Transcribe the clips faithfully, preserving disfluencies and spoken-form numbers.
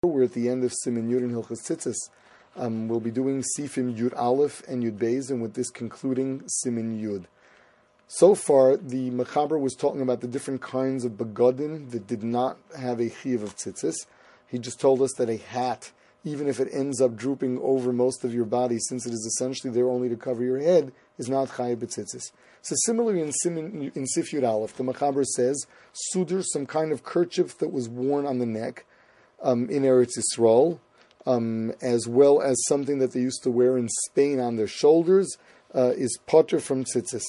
We're at the end of Siman Yud and Hilchos Tzitzis. Um, we'll be doing Sifim Yud Aleph and Yud Beis, and with this concluding Siman Yud. So far, the Mechaber was talking about the different kinds of begodim that did not have a chiyuv of tzitzis. He just told us that a hat, even if it ends up drooping over most of your body, since it is essentially there only to cover your head, is not chayiv b'tzitzis. So similarly in, Siman, in Sif Yud Aleph, the Mechaber says, sudur, some kind of kerchief that was worn on the neck, Um, in Eretz Yisrael, um, as well as something that they used to wear in Spain on their shoulders, uh, is potter from tzitzis.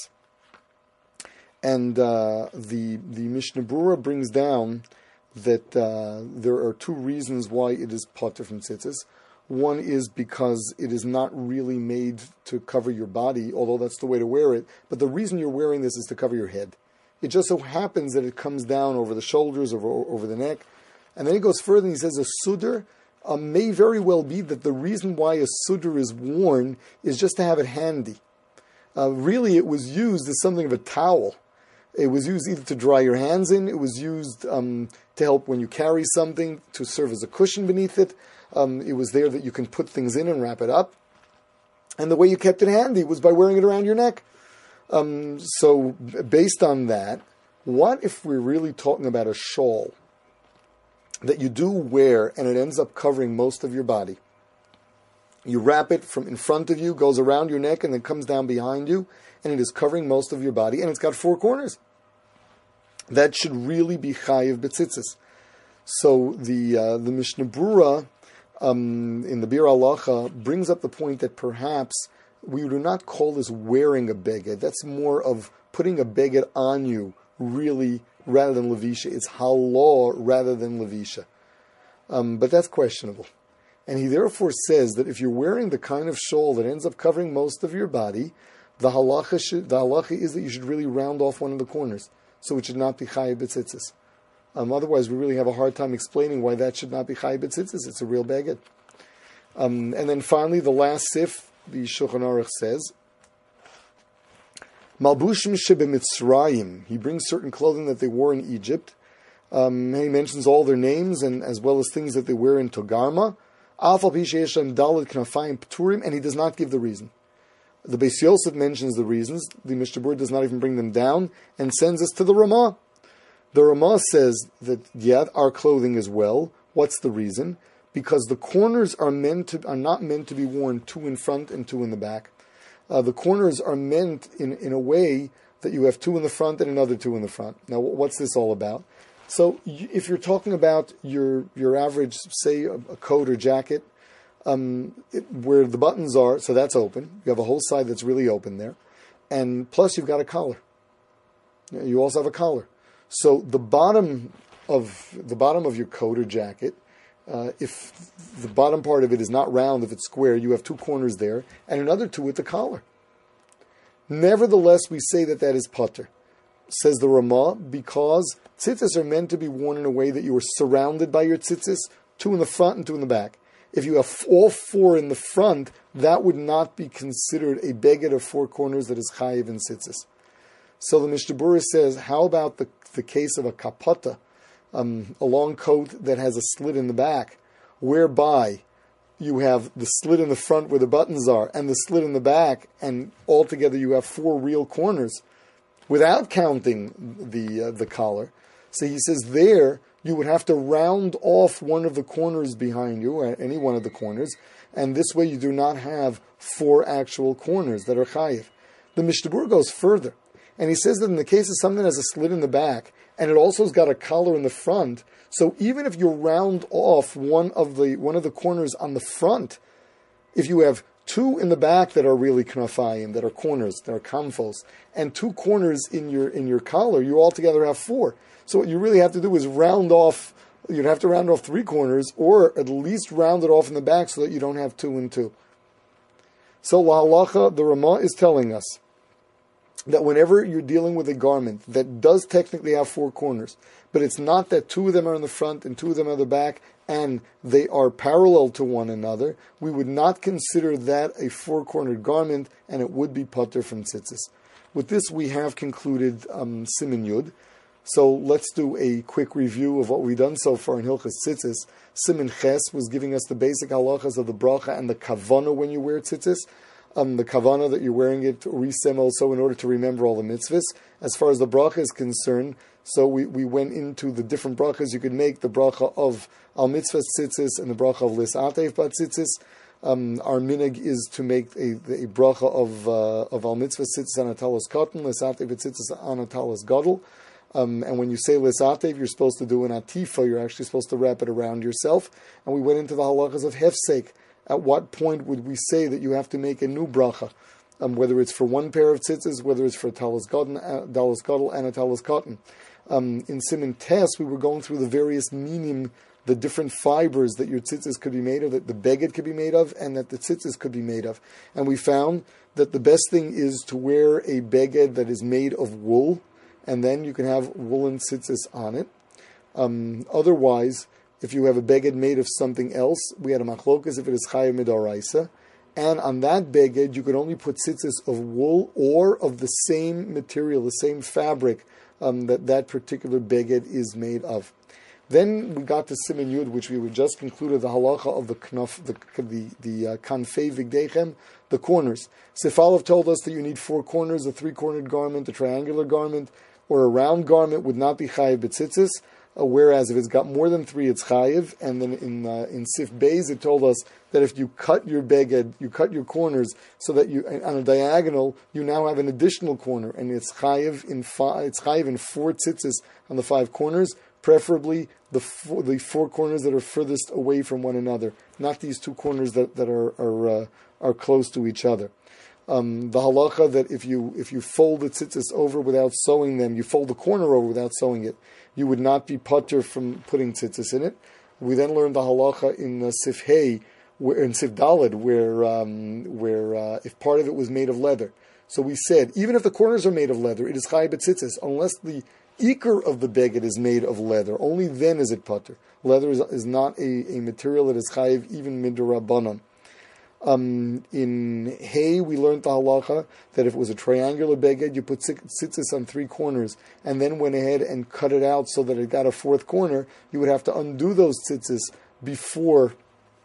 And uh, the the Mishnah Berurah brings down that uh, there are two reasons why it is potter from tzitzis. One is because it is not really made to cover your body, although that's the way to wear it. But the reason you're wearing this is to cover your head. It just so happens that it comes down over the shoulders, over over the neck. And then he goes further and he says a sudar uh, may very well be that the reason why a sudar is worn is just to have it handy. Uh, really, it was used as something of a towel. It was used either to dry your hands in, it was used um, to help when you carry something, to serve as a cushion beneath it. Um, it was there that you can put things in and wrap it up. And the way you kept it handy was by wearing it around your neck. Um, so, based on that, what if we're really talking about a shawl that you do wear and it ends up covering most of your body? You wrap it from in front of you, goes around your neck, and then comes down behind you, and it is covering most of your body, and it's got four corners. That should really be chayiv b'tzitzis. So the uh, the Mishnah Berurah um, in the Bir Halacha brings up the point that perhaps we do not call this wearing a beged. That's more of putting a beged on you, really, rather than levisha. It's halah rather than levisha. Um, but that's questionable. And he therefore says that if you're wearing the kind of shawl that ends up covering most of your body, the halacha, should, the halacha is that you should really round off one of the corners. So it should not be chayiv b'tzitzis. Um, otherwise, we really have a hard time explaining why that should not be chayiv b'tzitzis. It's a real beged. Um, and then finally, the last sif, the Shulchan Aruch says, Malbushim shebemitzrayim. He brings certain clothing that they wore in Egypt. Um, and he mentions all their names and as well as things that they wear in Togarma. Afal pi she'eshem daled knafayim pturim, and he does not give the reason. The Beis Yosef mentions the reasons. The Mishnah Berurah does not even bring them down and sends us to the Ramah. The Ramah says that yeah, our clothing as well. What's the reason? Because the corners are meant to are not meant to be worn two in front and two in the back. Uh, the corners are meant in, in a way that you have two in the front and another two in the front. Now, what's this all about? So, y- if you're talking about your your average, say, a, a coat or jacket, um, it, where the buttons are, so that's open. You have a whole side that's really open there. And plus, you've got a collar. You also have a collar. So, the bottom of the bottom of your coat or jacket, Uh, if the bottom part of it is not round, if it's square, you have two corners there, and another two at the collar. Nevertheless, we say that that is potter, says the Ramah, because tzitzis are meant to be worn in a way that you are surrounded by your tzitzis, two in the front and two in the back. If you have all four in the front, that would not be considered a beged of four corners that is chayiv in tzitzis. So the Mishnah Berurah says, how about the, the case of a kapata, Um, a long coat that has a slit in the back, whereby you have the slit in the front where the buttons are and the slit in the back, and altogether you have four real corners without counting the uh, the collar. So he says there you would have to round off one of the corners behind you, or any one of the corners, and this way you do not have four actual corners that are chayiv. The Mishnah Berurah goes further, and he says that in the case of something that has a slit in the back, and it also has got a collar in the front, so even if you round off one of the one of the corners on the front, if you have two in the back that are really knafayim, that are corners, that are kamfos, and two corners in your in your collar, you altogether have four. So what you really have to do is round off, you'd have to round off three corners, or at least round it off in the back so that you don't have two and two. So la halacha, the Ramah is telling us that whenever you're dealing with a garment that does technically have four corners, but it's not that two of them are in the front and two of them are in the back, and they are parallel to one another, we would not consider that a four-cornered garment, and it would be potter from tzitzis. With this, we have concluded um, Siman Yud. So let's do a quick review of what we've done so far in Hilchas Tzitzis. Siman Ches was giving us the basic halachas of the bracha and the kavana when you wear tzitzis. Um, the kavana that you're wearing it, risem also in order to remember all the mitzvahs. As far as the bracha is concerned, so we, we went into the different brachas you could make, the bracha of al mitzvah tzitzis and the bracha of lis atev bat tzitzis. Um, our minig is to make a, a bracha of uh, of al mitzvah tzitzis on a talis cotton, lis atev tzitzis on a talis gadol. Um, and when you say lis atev, you're supposed to do an atifa, you're actually supposed to wrap it around yourself. And we went into the halachas of hefsek. At what point would we say that you have to make a new bracha? Um, whether it's for one pair of tzitzis, whether it's for a talis gadol, uh, talis gadol and a talis cotton. Um, in Siman Tes, we were going through the various minim, the different fibers that your tzitzis could be made of, that the beged could be made of, and that the tzitzis could be made of. And we found that the best thing is to wear a beged that is made of wool, and then you can have woolen tzitzis on it. Um, otherwise, if you have a beged made of something else, we had a machlokas if it is chayav midaraisa, and on that beged you could only put tzitzis of wool or of the same material, the same fabric um, that that particular beged is made of. Then we got to Siman Yud, which we would just concluded the halacha of the knaf, the the, the uh, kanfei vigdechem, the corners. Sifalov told us that you need four corners: a three-cornered garment, a triangular garment, or a round garment would not be chayiv b'tzitzis. Uh, whereas if it's got more than three, it's chayiv. And then in uh, in Sif Beis, it told us that if you cut your beged, you cut your corners so that you on a diagonal, you now have an additional corner, and it's chayiv in five. It's chayiv in four tzitzis on the five corners, preferably the four, the four corners that are furthest away from one another, not these two corners that that are are uh, are close to each other. Um, the halacha that if you if you fold the tzitzis over without sewing them, you fold the corner over without sewing it, you would not be putter from putting tzitzis in it. We then learned the halacha in uh, Sif Hey, where, in Sif Daled, where um, where uh, if part of it was made of leather. So we said even if the corners are made of leather, it is chayiv b'tzitzis unless the ikar of the beged is made of leather. Only then is it putter. Leather is, is not a, a material that is chayiv even midrabanan. Um, in Hay, we learned the halacha that if it was a triangular beged, you put tzitzis on three corners, and then went ahead and cut it out so that it got a fourth corner. You would have to undo those tzitzis before,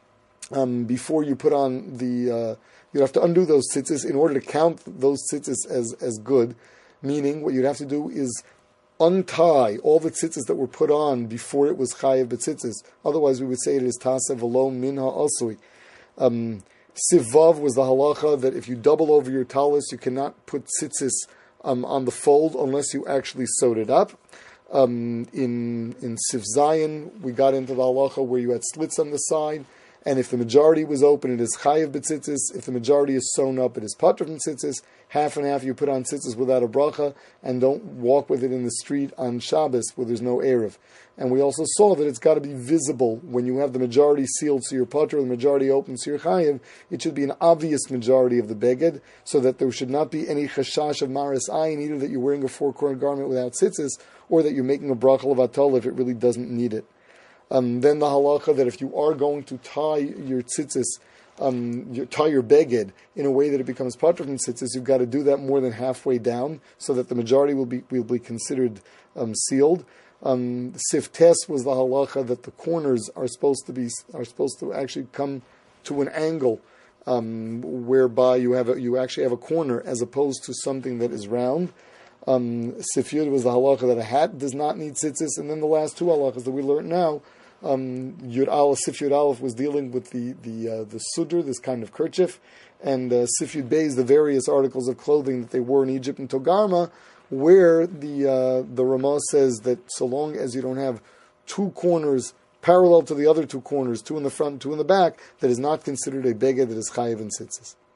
um, before you put on the. Uh, you'd have to undo those tzitzis in order to count those tzitzis as as good. Meaning, what you'd have to do is untie all the tzitzis that were put on before it was chayiv b'tzitzis. Otherwise, we would say it is tasev alone minha asui. Um, Sivav was the halacha that if you double over your talis, you cannot put tzitzis um, on the fold unless you actually sewed it up. Um, in in Siv Zayin, we got into the halacha where you had slits on the side, and if the majority was open, it is chayiv b'tzitzis. If the majority is sewn up, it is patur from tzitzis. Half and half you put on tzitzis without a bracha, and don't walk with it in the street on Shabbos where there's no erev. And we also saw that it's got to be visible when you have the majority sealed, so you're patur, the majority open, so you're chayiv. It should be an obvious majority of the beged, so that there should not be any chashash of maris ayin, either that you're wearing a four-cornered garment without tzitzis, or that you're making a bracha levatol if it really doesn't need it. Um, then the halacha that if you are going to tie your tzitzis, um, you tie your beged in a way that it becomes patur from tzitzis, you've got to do that more than halfway down, so that the majority will be will be considered um, sealed. Um, Sif Tes was the halacha that the corners are supposed to be are supposed to actually come to an angle, um, whereby you have a, you actually have a corner as opposed to something that is round. Um, Sif Yud was the halacha that a hat does not need tzitzis, and then the last two halachas that we learned now, um, Yud Aleph, Sif Yud Aleph was dealing with the the uh, the sudr, this kind of kerchief, and uh, Sif Yud Beis, the various articles of clothing that they wore in Egypt and Togarma, where the uh, the Ramah says that so long as you don't have two corners parallel to the other two corners, two in the front, two in the back, that is not considered a beged that is chayiv and tzitzis.